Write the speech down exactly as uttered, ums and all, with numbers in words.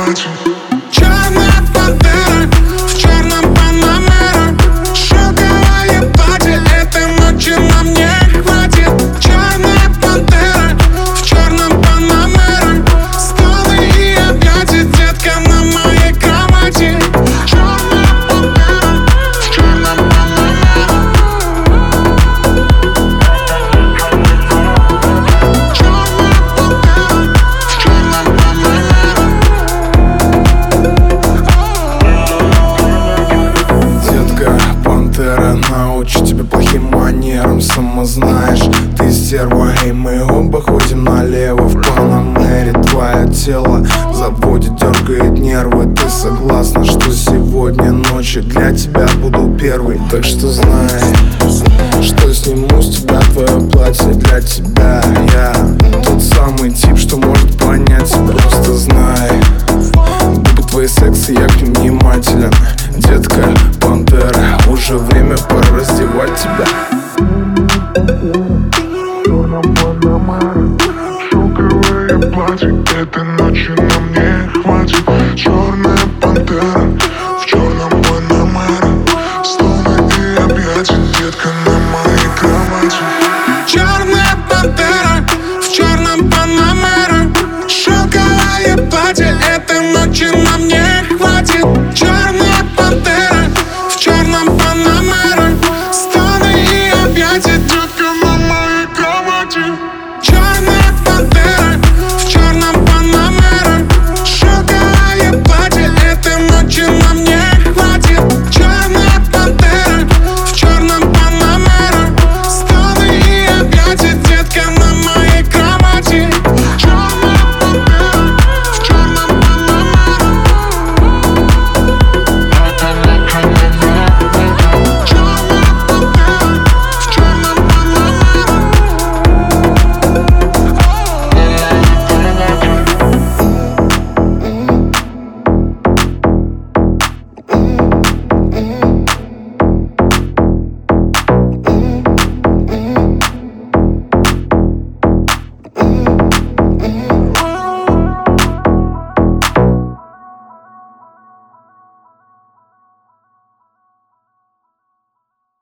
платье. Черная пантера в черном панамера. Шелковое платье этой ночи нам не хватит. Черная пантера в черном панамера. Стоны и объятия, детка, на моей кровати. Черная пантера в черном панамера. Черная пантера в черном панамера. Детка, пантера научит тебя плохим манерам. Сама знаешь, ты стерва, и мы оба ходим налево в панамере. Твое тело заводит, дергает нервы. Ты согласна, что сегодня ночью для тебя буду первый? Так что знай, что сниму с тебя твое платье. Для тебя я тот самый тип, что может понять. Просто знай, губы твои секса, я к ним внимателен. Детка, пантера, уже время, пора раздевать тебя. Шелковое платье этой ночи нам не хватит. Черная